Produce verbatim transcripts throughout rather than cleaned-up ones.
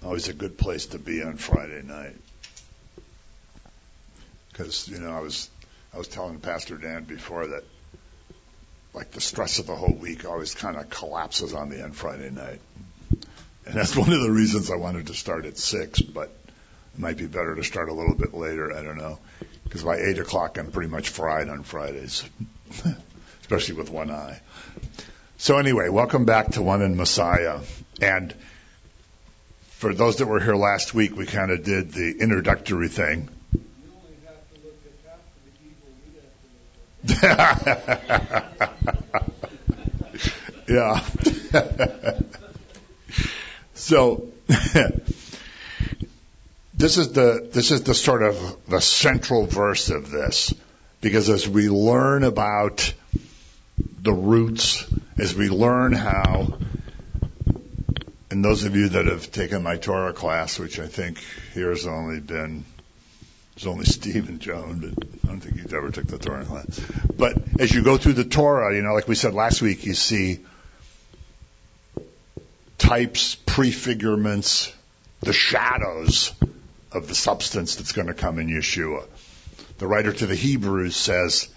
Always a good place to be on Friday night. Because, you know, I was I was telling Pastor Dan before that, like, the stress of the whole week always kind of collapses on the end Friday night. And that's one of the reasons I wanted to start at six, but it might be better to start a little bit later. I don't know. Because by eight o'clock, I'm pretty much fried on Fridays, especially with one eye. So anyway, welcome back to One in Messiah. And for those that were here last week, we kind of did the introductory thing. You only have to look at half of the people. Yeah. So this is the this is the sort of the central verse of this, because as we learn about the roots, as we learn how, and those of you that have taken my Torah class, which I think here has only been, there's only Steve and Joan, but I don't think you've ever took the Torah class. But as you go through the Torah, you know, like we said last week, you see types, prefigurements, the shadows of the substance that's going to come in Yeshua. The writer to the Hebrews says,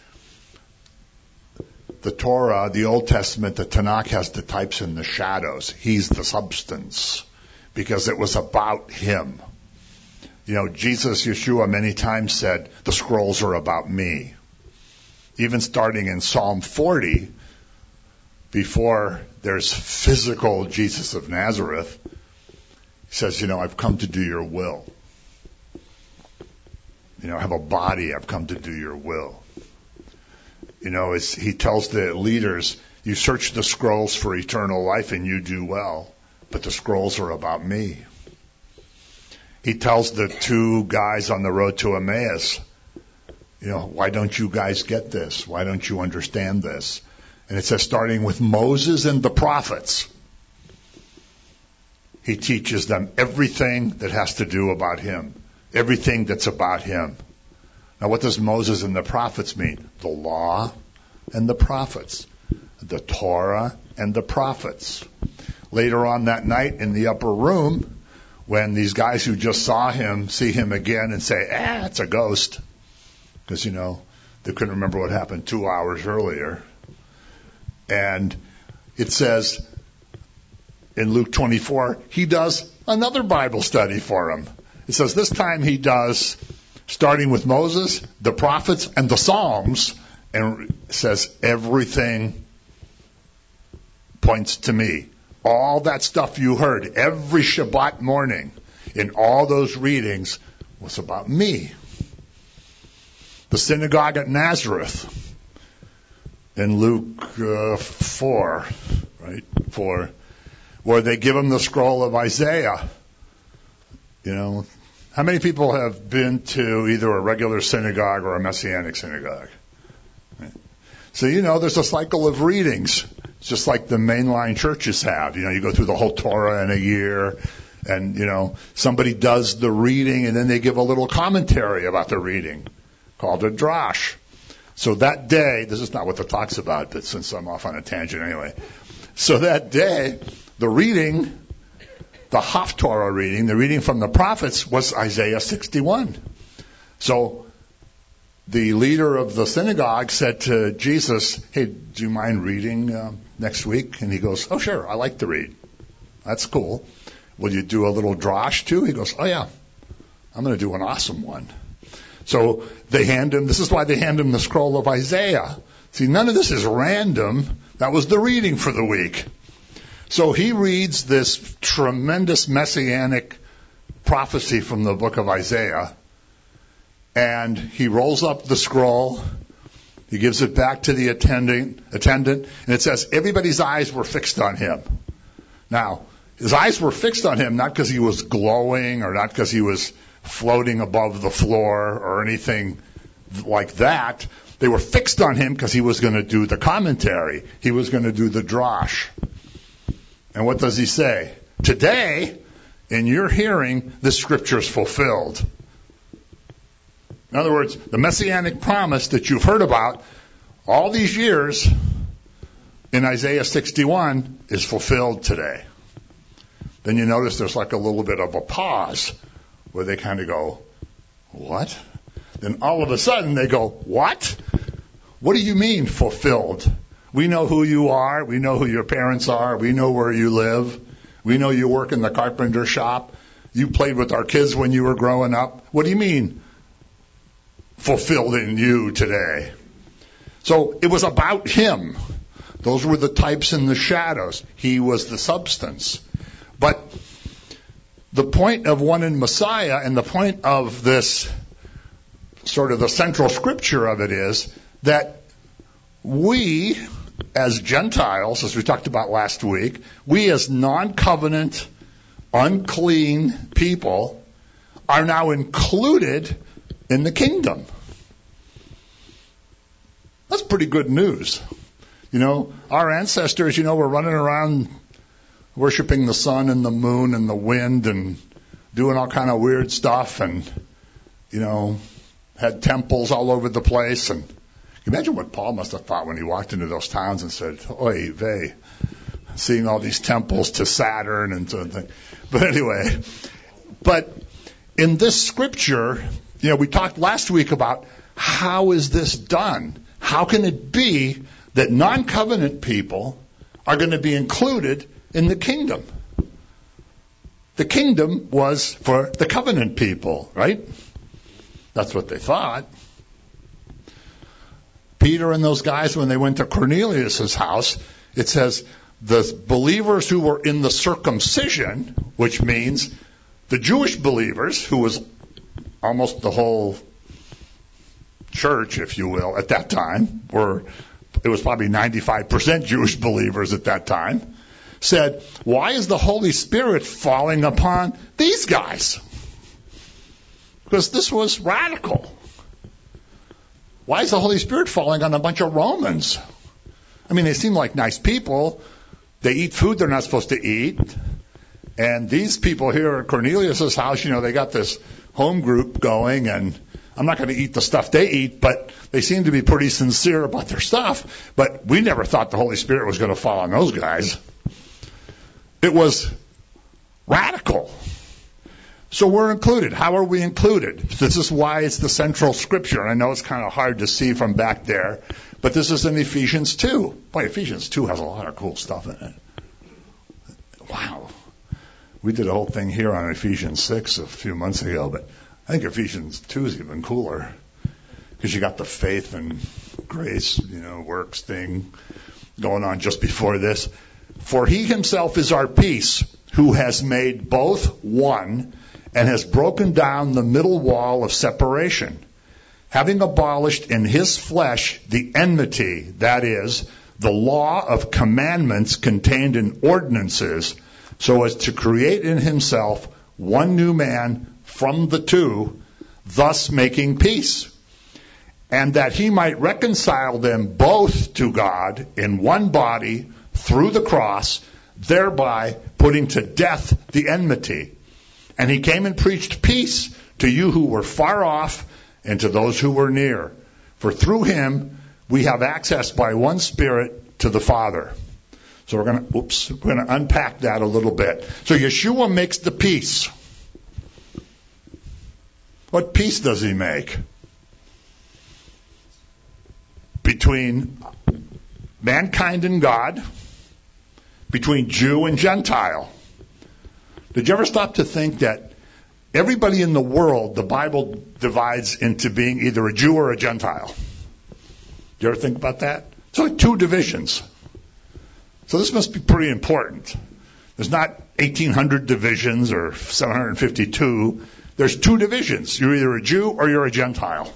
the Torah, the Old Testament, the Tanakh has the types and the shadows. He's the substance, because it was about him. You know, Jesus, Yeshua, many times said, the scrolls are about me. Even starting in Psalm forty, before there's physical Jesus of Nazareth, he says, you know, I've come to do your will. You know, I have a body, I've come to do your will. You know, as he tells the leaders, you search the scrolls for eternal life and you do well, but the scrolls are about me. He tells the two guys on the road to Emmaus, you know, why don't you guys get this? Why don't you understand this? And it says, starting with Moses and the prophets, he teaches them everything that has to do about him, everything that's about him. Now, what does Moses and the prophets mean? The law and the prophets, the Torah and the prophets. Later on that night in the upper room, when these guys who just saw him see him again and say, ah, it's a ghost, because, you know, they couldn't remember what happened two hours earlier. And it says in Luke twenty-four, he does another Bible study for him. It says this time he does, starting with Moses, the prophets, and the Psalms, and it says everything points to me. All that stuff you heard every Shabbat morning in all those readings was about me. The synagogue at Nazareth in Luke uh, four, right, four, where they give him the scroll of Isaiah. You know, how many people have been to either a regular synagogue or a Messianic synagogue? Right. So, you know, there's a cycle of readings. It's just like the mainline churches have. You know, you go through the whole Torah in a year, and, you know, somebody does the reading, and then they give a little commentary about the reading called a drash. So that day, this is not what the talk's about, but since I'm off on a tangent anyway. So that day, the reading, the Haftorah reading, the reading from the prophets, was Isaiah sixty-one. So the leader of the synagogue said to Jesus, hey, do you mind reading uh, next week? And he goes, oh, sure, I like to read. That's cool. Will you do a little drash too? He goes, oh, yeah, I'm going to do an awesome one. So they hand him, this is why they hand him the scroll of Isaiah. See, none of this is random. That was the reading for the week. So he reads this tremendous messianic prophecy from the book of Isaiah, and he rolls up the scroll. He gives it back to the attendant, attendant, and it says everybody's eyes were fixed on him. Now, his eyes were fixed on him not because he was glowing or not because he was floating above the floor or anything like that. They were fixed on him because he was going to do the commentary. He was going to do the drash. And what does he say? Today, in your hearing, this scripture is fulfilled. In other words, the messianic promise that you've heard about all these years in Isaiah sixty-one is fulfilled today. then you notice there's like a little bit of a pause where they kind of go, what? Then all of a sudden they go, what? What do you mean fulfilled? We know who you are. We know who your parents are. We know where you live. We know you work in the carpenter shop. You played with our kids when you were growing up. What do you mean fulfilled in you today? So it was about him. Those were the types and the shadows. He was the substance. But the point of one in Messiah and the point of this sort of the central scripture of it is that we as Gentiles, as we talked about last week, we as non-covenant, unclean people are now included in the kingdom. That's pretty good news. You know, our ancestors, you know, were running around worshiping the sun and the moon and the wind and doing all kind of weird stuff and, you know, had temples all over the place. And can you imagine what Paul must have thought when he walked into those towns and said, oy vey, seeing all these temples to Saturn and something. But anyway, but in this scripture, you know, we talked last week about how is this done? How can it be that non-covenant people are going to be included in the kingdom? The kingdom was for the covenant people, right? That's what they thought. Peter and those guys, when they went to Cornelius' house, it says the believers who were in the circumcision, which means the Jewish believers, who was almost the whole church, if you will, at that time, were it was probably ninety-five percent Jewish believers at that time, said, why is the Holy Spirit falling upon these guys? Because this was radical. Why is the Holy Spirit falling on a bunch of Romans? I mean, they seem like nice people. They eat food they're not supposed to eat. And these people here at Cornelius' house, you know, they got this home group going, and I'm not going to eat the stuff they eat, but they seem to be pretty sincere about their stuff. But we never thought the Holy Spirit was going to fall on those guys. It was radical. So we're included. How are we included? This is why it's the central scripture. I know it's kind of hard to see from back there, but this is in Ephesians two. Boy, Ephesians two has a lot of cool stuff in it. Wow. We did a whole thing here on Ephesians six a few months ago, but I think Ephesians two is even cooler because you got the faith and grace, you know, works thing going on just before this. For he himself is our peace, who has made both one and has broken down the middle wall of separation, having abolished in his flesh the enmity, that is, the law of commandments contained in ordinances, so as to create in himself one new man from the two, thus making peace, and that he might reconcile them both to God in one body through the cross, thereby putting to death the enmity. And he came and preached peace to you who were far off and to those who were near. For through him we have access by one Spirit to the Father. So we're going to, oops, we're going to unpack that a little bit. So Yeshua makes the peace. What peace does he make? Between mankind and God, between Jew and Gentile. Did you ever stop to think that everybody in the world, the Bible divides into being either a Jew or a Gentile? Did you ever think about that? It's like two divisions. So this must be pretty important. There's not eighteen hundred divisions or seven hundred fifty-two. There's two divisions. You're either a Jew or you're a Gentile.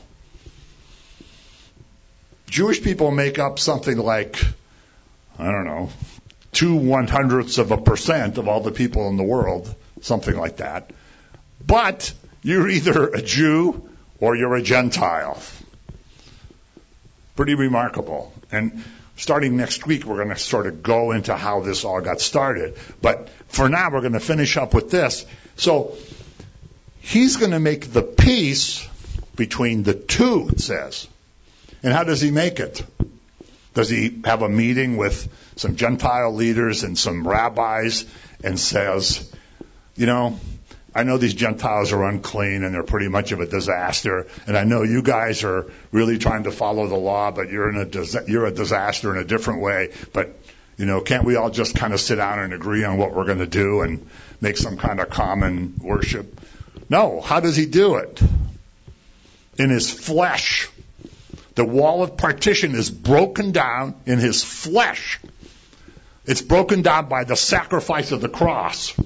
Jewish people make up something like, I don't know, two one hundredths of a percent of all the people in the world, something like that. But you're either a Jew or you're a Gentile. Pretty remarkable. And starting next week, we're going to sort of go into how this all got started. But for now, we're going to finish up with this. So he's going to make the peace between the two, it says. And how does he make it? Does he have a meeting with some Gentile leaders and some rabbis and says, you know, I know these Gentiles are unclean and they're pretty much of a disaster, and I know you guys are really trying to follow the law, but you're in a dis- you're a disaster in a different way. But you know, can't we all just kind of sit down and agree on what we're going to do and make some kind of common worship? No. How does he do it? In his flesh. The wall of partition is broken down in his flesh. It's broken down by the sacrifice of the cross.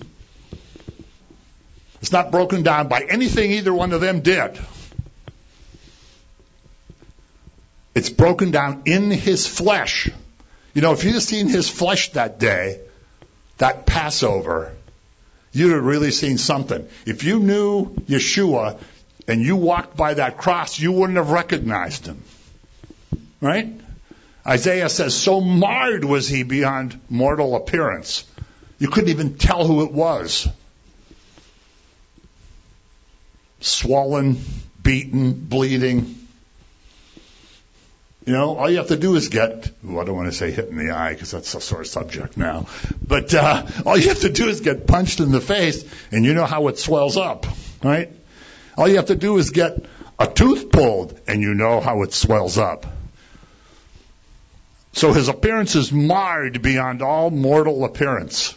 It's not broken down by anything either one of them did. It's broken down in his flesh. You know, if you'd have seen his flesh that day, that Passover, you'd have really seen something. If you knew Yeshua and you walked by that cross, you wouldn't have recognized him. Right? Isaiah says, so marred was he beyond mortal appearance. You couldn't even tell who it was. Swollen, beaten, bleeding. You know, all you have to do is get, ooh, I don't want to say hit in the eye because that's a sore subject now. But uh, all you have to do is get punched in the face and you know how it swells up, right? All you have to do is get a tooth pulled and you know how it swells up. So his appearance is marred beyond all mortal appearance.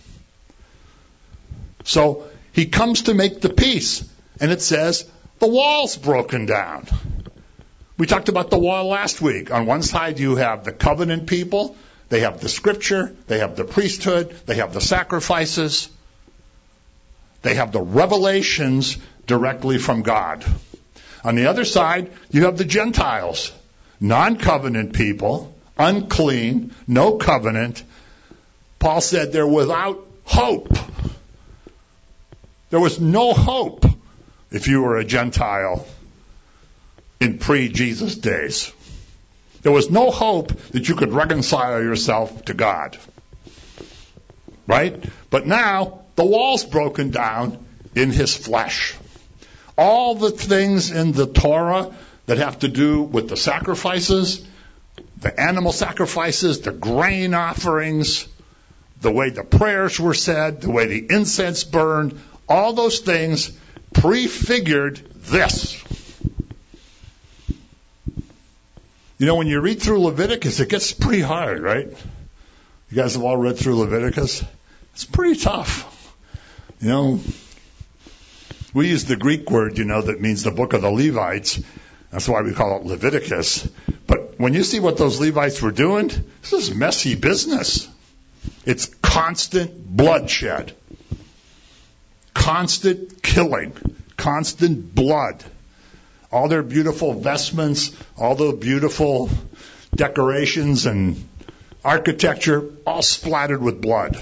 So he comes to make the peace. And it says, the wall's broken down. We talked about the wall last week. On one side, you have the covenant people. They have the scripture. They have the priesthood. They have the sacrifices. They have the revelations directly from God. On the other side, you have the Gentiles. Non-covenant people, unclean, no covenant. Paul said they're without hope. There was no hope if you were a Gentile in pre-Jesus days. There was no hope that you could reconcile yourself to God. Right? But now, the wall's broken down in his flesh. All the things in the Torah that have to do with the sacrifices, the animal sacrifices, the grain offerings, the way the prayers were said, the way the incense burned, all those things prefigured this. You know, when you read through Leviticus, it gets pretty hard, right? You guys have all read through Leviticus? It's pretty tough. You know, we use the Greek word, you know, that means the book of the Levites. That's why we call it Leviticus. But when you see what those Levites were doing, this is messy business. It's constant bloodshed. Constant killing, constant blood. All their beautiful vestments, all the beautiful decorations and architecture, all splattered with blood.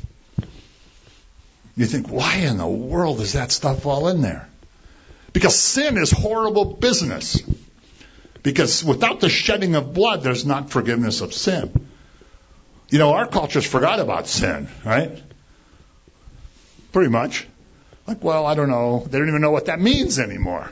You think, why in the world is that stuff all in there? Because sin is horrible business. Because without the shedding of blood, there's not forgiveness of sin. You know, our culture's forgot about sin, right? Pretty much. Like, well, I don't know. They don't even know what that means anymore.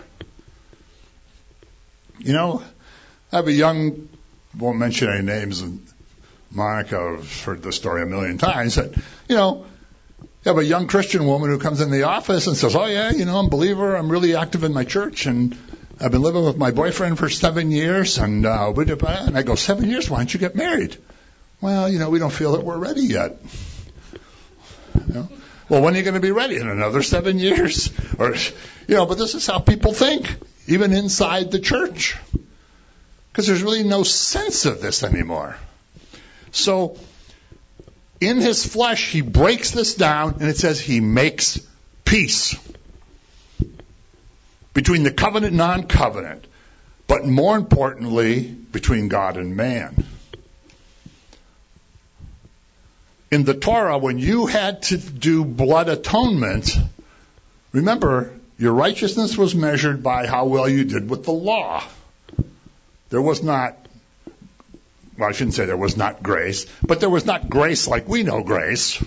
You know, I have a young, won't mention any names, and Monica, I've heard this story a million times, but, you know, you have a young Christian woman who comes in the office and says, oh, yeah, you know, I'm a believer. I'm really active in my church, and I've been living with my boyfriend for seven years, and, uh, and I go, seven years? Why don't you get married? Well, you know, we don't feel that we're ready yet. You know? Well, when are you going to be ready? In another seven years? Or, you know, but this is how people think, even inside the church. Because there's really no sense of this anymore. So, in his flesh, he breaks this down, and it says he makes peace between the covenant and non-covenant, but more importantly, between God and man. In the Torah, when you had to do blood atonement, remember, your righteousness was measured by how well you did with the law. There was not, well, I shouldn't say there was not grace, but there was not grace like we know grace.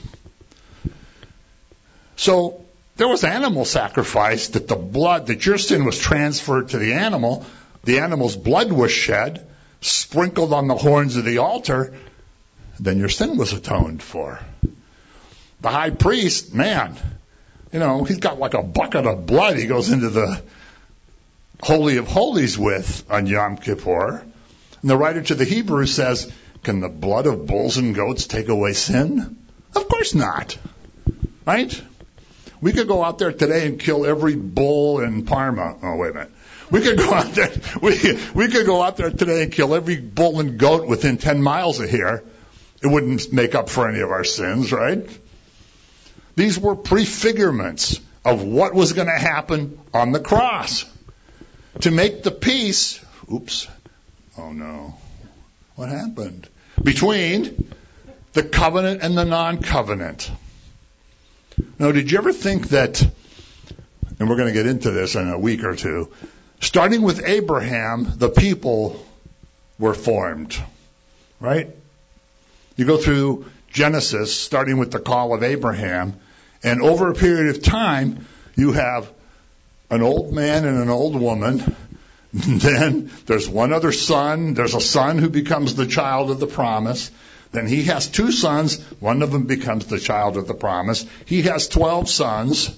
So there was animal sacrifice that the blood, that your sin was transferred to the animal. The animal's blood was shed, sprinkled on the horns of the altar. Then your sin was atoned for. The high priest, man, you know, he's got like a bucket of blood he goes into the Holy of Holies with on Yom Kippur. And the writer to the Hebrews says, can the blood of bulls and goats take away sin? Of course not. Right? We could go out there today and kill every bull in Parma. Oh, wait a minute. We could go out there, we, we could go out there today and kill every bull and goat within ten miles of here. It wouldn't make up for any of our sins, right? These were prefigurements of what was going to happen on the cross. To make the peace, oops, oh no, what happened? Between the covenant and the non-covenant. Now, did you ever think that, and we're going to get into this in a week or two, starting with Abraham, the people were formed, right? You go through Genesis, starting with the call of Abraham, and over a period of time, you have an old man and an old woman. Then there's one other son. There's a son who becomes the child of the promise. Then he has two sons. One of them becomes the child of the promise. He has twelve sons.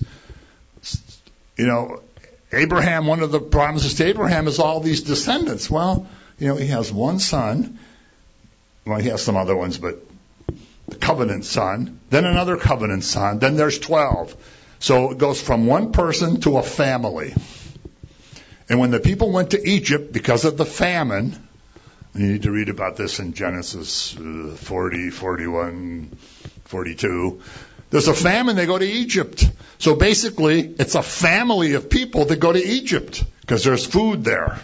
You know, Abraham, one of the promises to Abraham is all these descendants. Well, you know, he has one son. Well, he has some other ones, but the covenant son. Then another covenant son. Then there's twelve. So it goes from one person to a family. And when the people went to Egypt because of the famine, and you need to read about this in Genesis uh, forty, forty-one, forty-two. There's a famine, they go to Egypt. So basically, it's a family of people that go to Egypt because there's food there.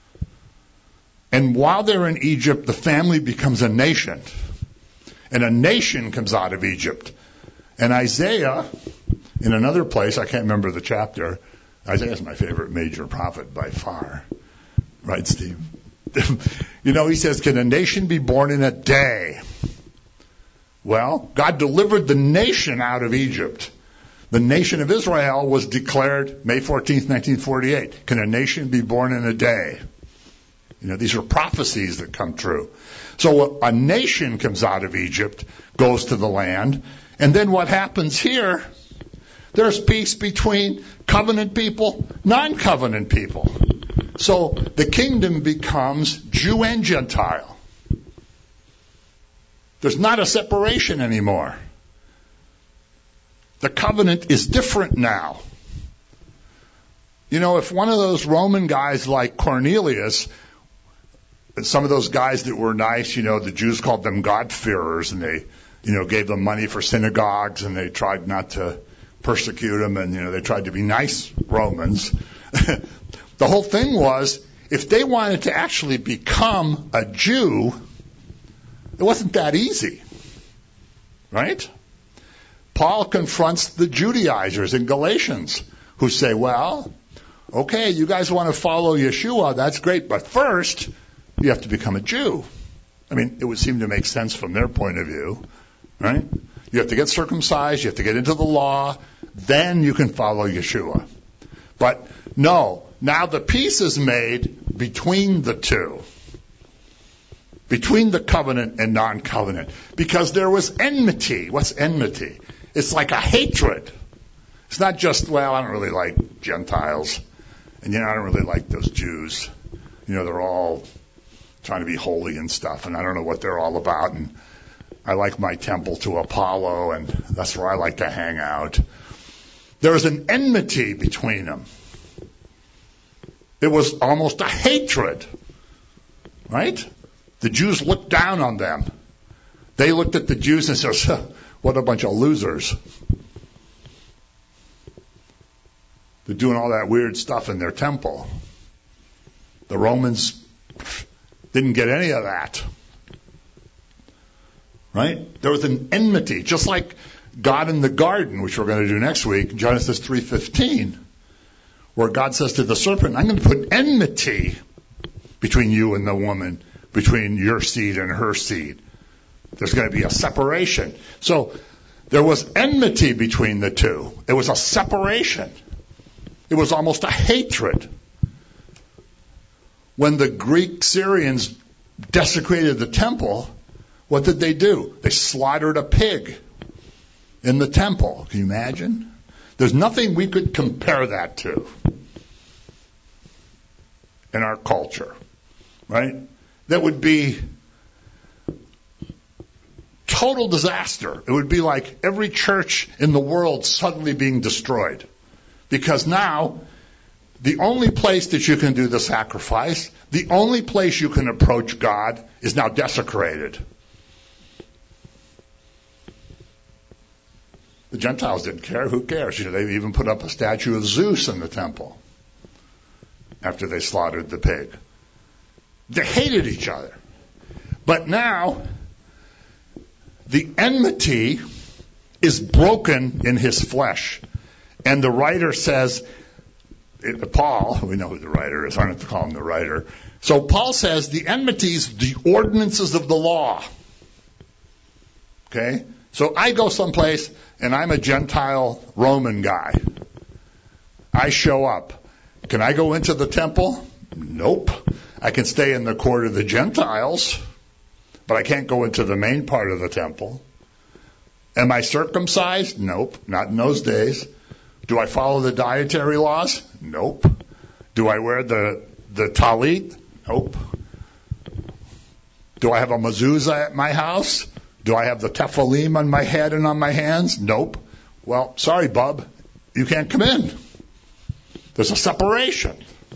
And while they're in Egypt, the family becomes a nation. And a nation comes out of Egypt. And Isaiah, in another place, I can't remember the chapter, Isaiah is my favorite major prophet by far. Right, Steve? You know, he says, can a nation be born in a day? Well, God delivered the nation out of Egypt. The nation of Israel was declared May fourteenth, nineteen forty-eight. Can a nation be born in a day? You know, these are prophecies that come true. So a nation comes out of Egypt, goes to the land, and then what happens here? There's peace between covenant people, non-covenant people. So the kingdom becomes Jew and Gentile. There's not a separation anymore. The covenant is different now. You know, if one of those Roman guys like Cornelius, some of those guys that were nice, you know, the Jews called them God-fearers, and they, you know, gave them money for synagogues, and they tried not to persecute them, and, you know, they tried to be nice Romans. The whole thing was, if they wanted to actually become a Jew, it wasn't that easy. Right? Paul confronts the Judaizers in Galatians who say, well, okay, you guys want to follow Yeshua, that's great, but first, you have to become a Jew. I mean, it would seem to make sense from their point of view, right? You have to get circumcised, you have to get into the law, then you can follow Yeshua. But no, now the peace is made between the two, between the covenant and non-covenant, because there was enmity. What's enmity? It's like a hatred. It's not just, well, I don't really like Gentiles, and you know, I don't really like those Jews. You know, they're all trying to be holy and stuff, and I don't know what they're all about, and I like my temple to Apollo, and that's where I like to hang out. There was an enmity between them. It was almost a hatred, right? The Jews looked down on them. They looked at the Jews and said, what a bunch of losers. They're doing all that weird stuff in their temple. The Romans didn't get any of that. Right? There was an enmity, just like God in the garden, which we're going to do next week, Genesis three fifteen, where God says to the serpent, I'm going to put enmity between you and the woman, between your seed and her seed. There's going to be a separation. So there was enmity between the two. It was a separation. It was almost a hatred. When the Greek Syrians desecrated the temple, what did they do? They slaughtered a pig. in the temple. Can you imagine? There's nothing we could compare that to in our culture, right? That would be total disaster. It would be like every church in the world suddenly being destroyed. Because now, the only place that you can do the sacrifice, the only place you can approach God is now desecrated. The Gentiles didn't care. Who cares? You know, they even put up a statue of Zeus in the temple after they slaughtered the pig. They hated each other. But now, the enmity is broken in his flesh. And the writer says, Paul, we know who the writer is, I don't have to call him the writer. So Paul says the enmities, the ordinances of the law. Okay? So I go someplace and I'm a Gentile Roman guy. I show up. Can I go into the temple? Nope. I can stay in the court of the Gentiles, but I can't go into the main part of the temple. Am I circumcised? Nope, not in those days. Do I follow the dietary laws? Nope. Do I wear the, the talit? Nope. Do I have a mezuzah at my house? Do I have the tefillin on my head and on my hands? Nope. Well, sorry, bub. You can't come in. There's a separation.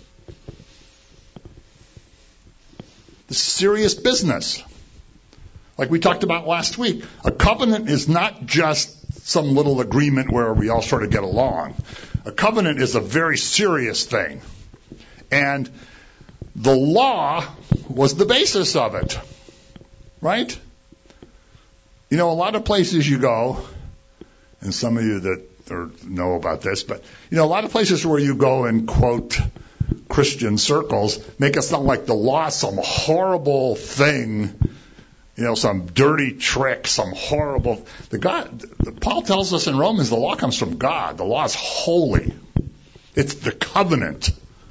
This is serious business. Like we talked about last week, a covenant is not just some little agreement where we all sort of get along. A covenant is a very serious thing. And the law was the basis of it. Right? You know, a lot of places you go, and some of you that or know about this, but, you know, a lot of places where you go and quote Christian circles make it sound like the law is some horrible thing, you know, some dirty trick, some horrible. The God, Paul tells us in Romans, the law comes from God. The law is holy. It's the covenant.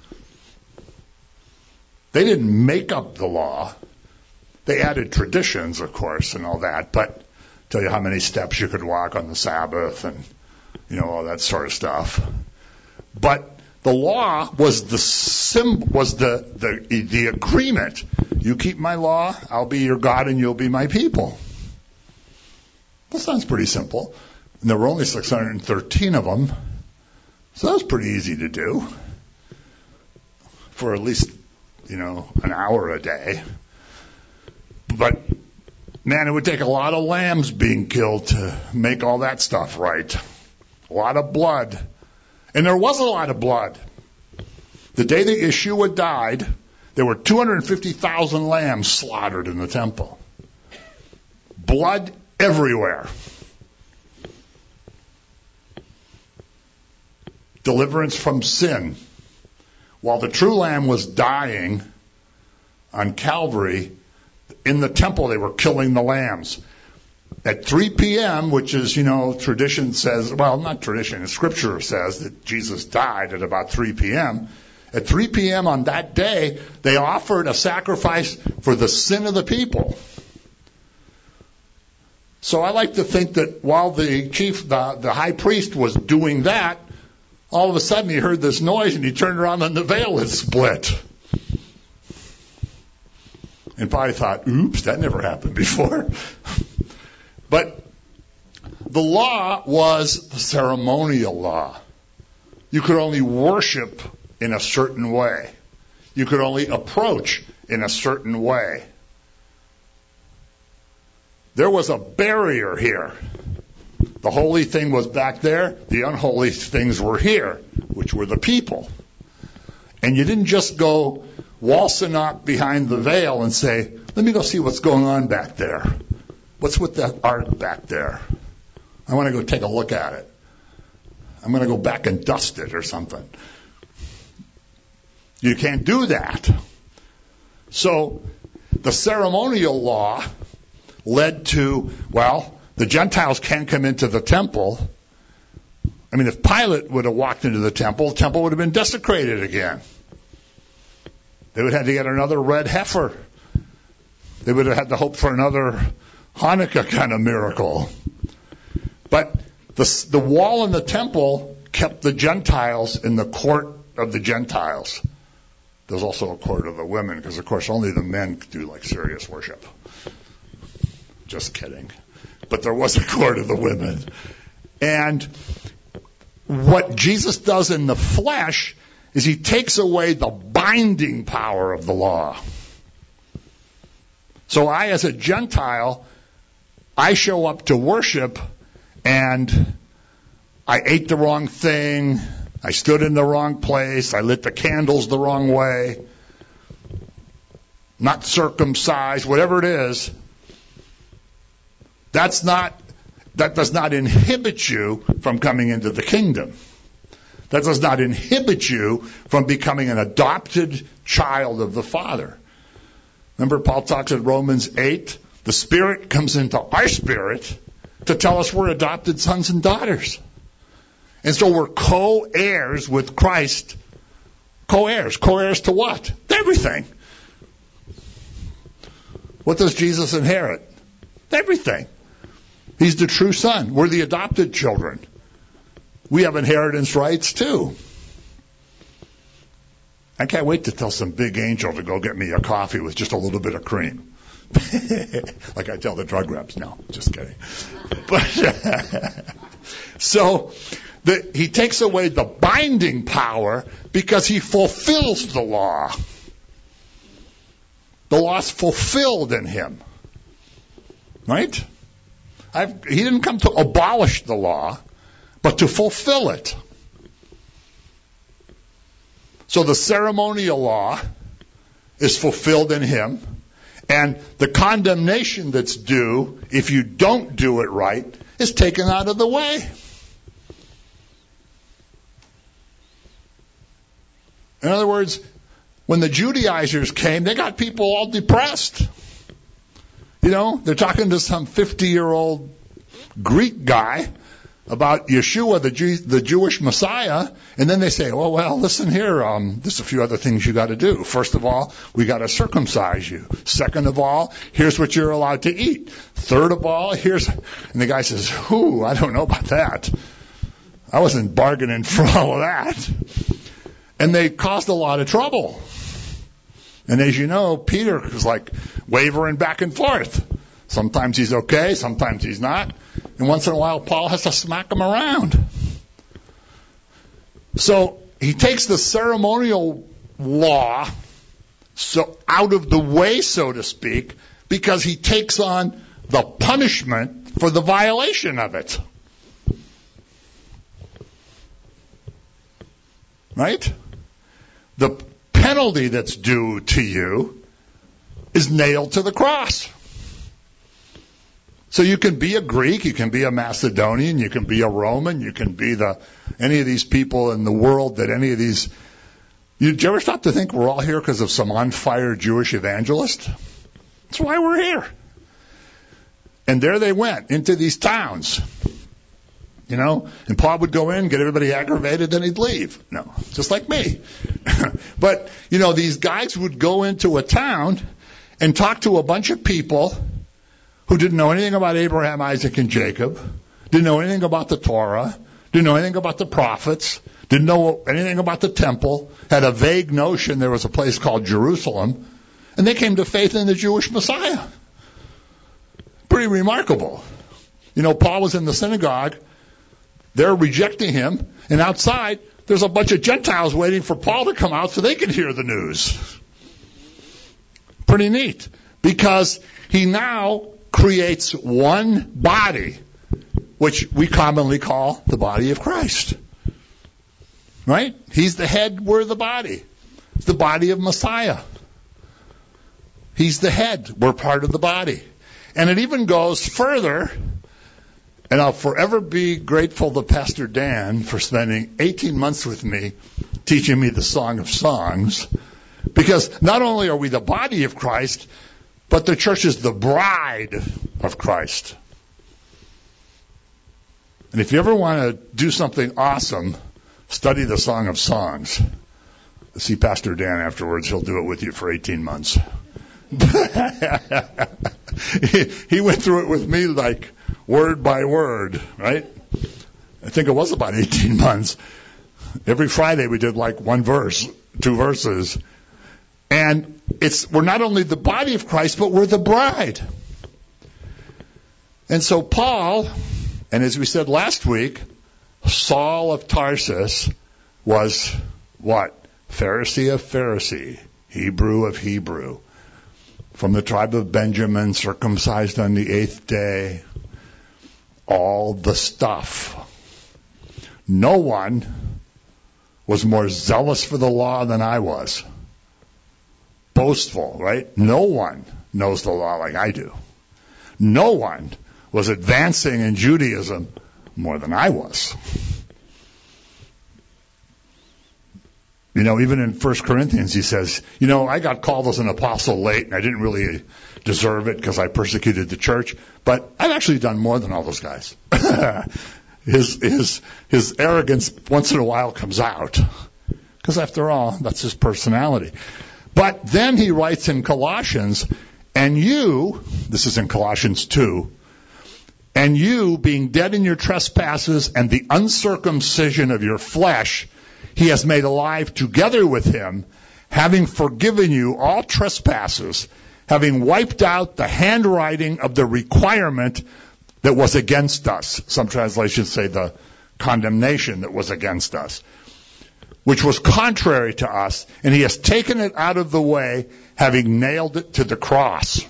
They didn't make up the law. They added traditions, of course, and all that, but tell you how many steps you could walk on the Sabbath and, you know, all that sort of stuff. But the law was the sim- was the, the the agreement. You keep my law, I'll be your God and you'll be my people. That sounds pretty simple. And there were only six hundred thirteen of them. So that was pretty easy to do. For at least, you know, an hour a day. But, man, it would take a lot of lambs being killed to make all that stuff right. A lot of blood. And there was a lot of blood. The day that Yeshua died, there were two hundred fifty thousand lambs slaughtered in the temple. Blood everywhere. Deliverance from sin. While the true lamb was dying on Calvary, in the temple they were killing the lambs. At three p.m., which is, you know, tradition says, well, not tradition, Scripture says that Jesus died at about three p.m. At three p.m. on that day, they offered a sacrifice for the sin of the people. So I like to think that while the chief, the, the high priest was doing that, all of a sudden he heard this noise and he turned around and the veil had split. And probably thought, oops, that never happened before. But the law was the ceremonial law. You could only worship in a certain way. You could only approach in a certain way. There was a barrier here. The holy thing was back there. The unholy things were here, which were the people. And you didn't just go waltzing up behind the veil and say, let me go see what's going on back there. What's with that art back there? I want to go take a look at it. I'm going to go back and dust it or something. You can't do that. So the ceremonial law led to, well, the Gentiles can't come into the temple. I mean, if Pilate would have walked into the temple, the temple would have been desecrated again. They would have to get another red heifer. They would have had to hope for another Hanukkah kind of miracle. But The, the wall in the temple kept the Gentiles in the court of the Gentiles. There's also a court of the women, because of course only the men could do like serious worship. Just kidding. But there was a court of the women. And what Jesus does in the flesh is he takes away the binding power of the law. So I, as a Gentile, I show up to worship and I ate the wrong thing, I stood in the wrong place, I lit the candles the wrong way, not circumcised, whatever it is. That's not, that does not inhibit you from coming into the kingdom. That does not inhibit you from becoming an adopted child of the Father. Remember, Paul talks in Romans eight, the Spirit comes into our spirit to tell us we're adopted sons and daughters. And so we're co-heirs with Christ. Co-heirs. Co-heirs to what? To everything. What does Jesus inherit? Everything. He's the true son. We're the adopted children. We have inheritance rights too. I can't wait to tell some big angel to go get me a coffee with just a little bit of cream. Like I tell the drug reps. No, just kidding. But so the, he takes away the binding power because he fulfills the law. The law's fulfilled in him. Right? I've, he didn't come to abolish the law, but to fulfill it. So the ceremonial law is fulfilled in him, and the condemnation that's due if you don't do it right is taken out of the way. In other words, when the Judaizers came, they got people all depressed. You know, they're talking to some fifty-year-old Greek guy about Yeshua, the, Jew, the Jewish Messiah, and then they say, oh, well, listen here, um, there's a few other things you got to do. First of all, we got to circumcise you. Second of all, here's what you're allowed to eat. Third of all, here's... And the guy says, whoo, I don't know about that. I wasn't bargaining for all of that. And they caused a lot of trouble. And as you know, Peter was like wavering back and forth. Sometimes he's okay, sometimes he's not. And once in a while, Paul has to smack him around. So he takes the ceremonial law so out of the way, so to speak, because he takes on the punishment for the violation of it. Right? The penalty that's due to you is nailed to the cross. So you can be a Greek, you can be a Macedonian, you can be a Roman, you can be the any of these people in the world that any of these... You, did you ever stop to think we're all here because of some on-fire Jewish evangelist? That's why we're here. And there they went into these towns. You know, and Paul would go in, get everybody aggravated, then he'd leave. No, just like me. But, you know, these guys would go into a town and talk to a bunch of people who didn't know anything about Abraham, Isaac, and Jacob, didn't know anything about the Torah, didn't know anything about the prophets, didn't know anything about the temple, had a vague notion there was a place called Jerusalem, and they came to faith in the Jewish Messiah. Pretty remarkable. You know, Paul was in the synagogue. They're rejecting him, and outside, there's a bunch of Gentiles waiting for Paul to come out so they can hear the news. Pretty neat, because he now creates one body, which we commonly call the body of Christ. Right? He's the head, we're the body. It's the body of Messiah. He's the head, we're part of the body. And it even goes further. And I'll forever be grateful to Pastor Dan for spending eighteen months with me teaching me the Song of Songs. Because not only are we the body of Christ, but the church is the bride of Christ. And if you ever want to do something awesome, study the Song of Songs. See Pastor Dan afterwards. He'll do it with you for eighteen months. he, he went through it with me like word by word, right? I think it was about eighteen months. Every Friday we did like one verse, two verses. And it's we're not only the body of Christ, but we're the bride. And so Paul, and as we said last week, Saul of Tarsus was what? Pharisee of Pharisee, Hebrew of Hebrew, from the tribe of Benjamin, circumcised on the eighth day, all the stuff. No one was more zealous for the law than I was. Boastful, right? No one knows the law like I do. No one was advancing in Judaism more than I was. You know, even in First Corinthians, he says, you know, I got called as an apostle late, and I didn't really deserve it because I persecuted the church, but I've actually done more than all those guys. his, his, his arrogance once in a while comes out, because after all, that's his personality. But then he writes in Colossians, and you, this is in Colossians two, and you, being dead in your trespasses and the uncircumcision of your flesh, he has made alive together with him, having forgiven you all trespasses, having wiped out the handwriting of the requirement that was against us. Some translations say the condemnation that was against us, which was contrary to us, and he has taken it out of the way, having nailed it to the cross.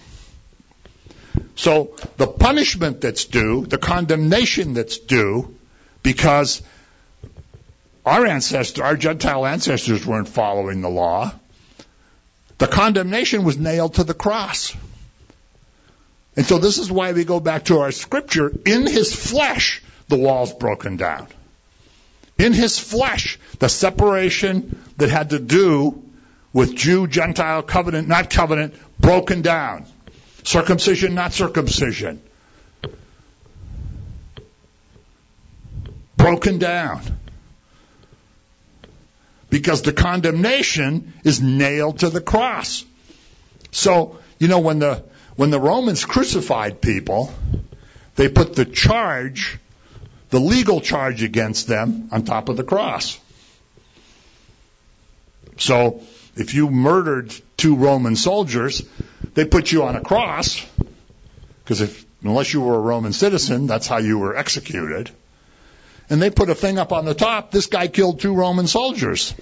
So the punishment that's due, the condemnation that's due, because our ancestors, our Gentile ancestors weren't following the law, the condemnation was nailed to the cross. And so this is why we go back to our scripture. In his flesh, the wall's broken down. In his flesh, the separation that had to do with Jew, Gentile, covenant, not covenant, broken down. Circumcision, not circumcision. Broken down. Because the condemnation is nailed to the cross. So, you know, when the when the Romans crucified people, they put the charge, the legal charge against them, on top of the cross. So, if you murdered two Roman soldiers, they put you on a cross, because if unless you were a Roman citizen, that's how you were executed. And they put a thing up on the top, this guy killed two Roman soldiers.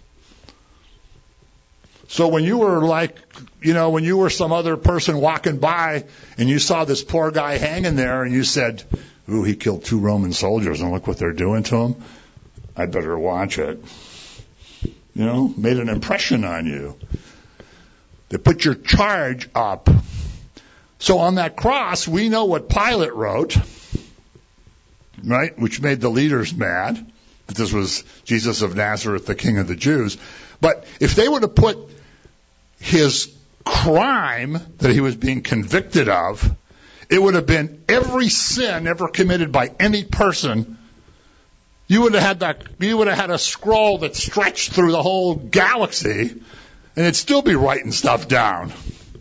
So when you were like, you know, when you were some other person walking by and you saw this poor guy hanging there and you said, ooh, he killed two Roman soldiers and look what they're doing to him, I better watch it. You know, made an impression on you. They put your charge up. So on that cross, we know what Pilate wrote, right, which made the leaders mad, that this was Jesus of Nazareth, the King of the Jews. But if they would have put his crime that he was being convicted of, it would have been every sin ever committed by any person. You would have had that, you would have had a scroll that stretched through the whole galaxy, and it'd still be writing stuff down.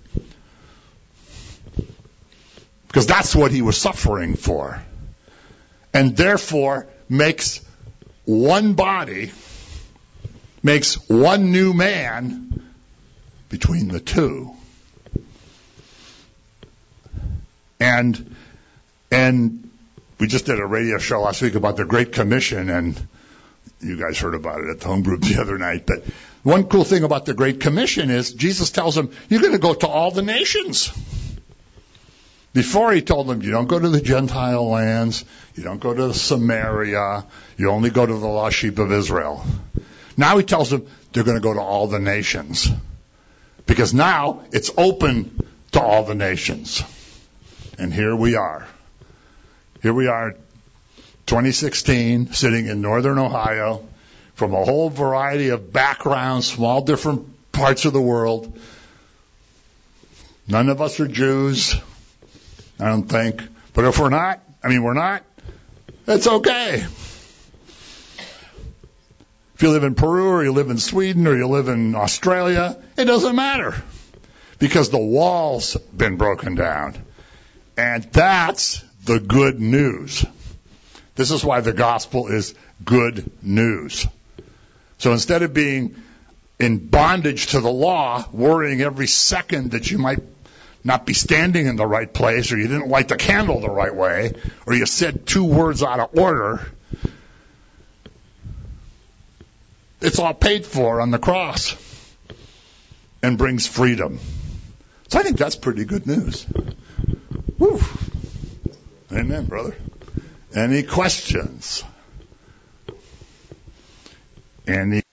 Because that's what he was suffering for. And therefore makes one body, makes one new man between the two. And and we just did a radio show last week about the Great Commission, and you guys heard about it at the home group the other night. But one cool thing about the Great Commission is Jesus tells them, you're going to go to all the nations. Before he told them, you don't go to the Gentile lands, you don't go to Samaria, you only go to the lost sheep of Israel. Now he tells them they're going to go to all the nations. Because now it's open to all the nations. And here we are. Here we are, twenty sixteen, sitting in northern Ohio, from a whole variety of backgrounds, small different parts of the world. None of us are Jews, I don't think. But if we're not, I mean, we're not, it's okay. If you live in Peru or you live in Sweden or you live in Australia, it doesn't matter. Because the wall's been broken down. And that's the good news. This is why the gospel is good news. So instead of being in bondage to the law, worrying every second that you might not be standing in the right place, or you didn't light the candle the right way, or you said two words out of order, it's all paid for on the cross and brings freedom. So I think that's pretty good news. Woo. Amen, brother. Any questions? Any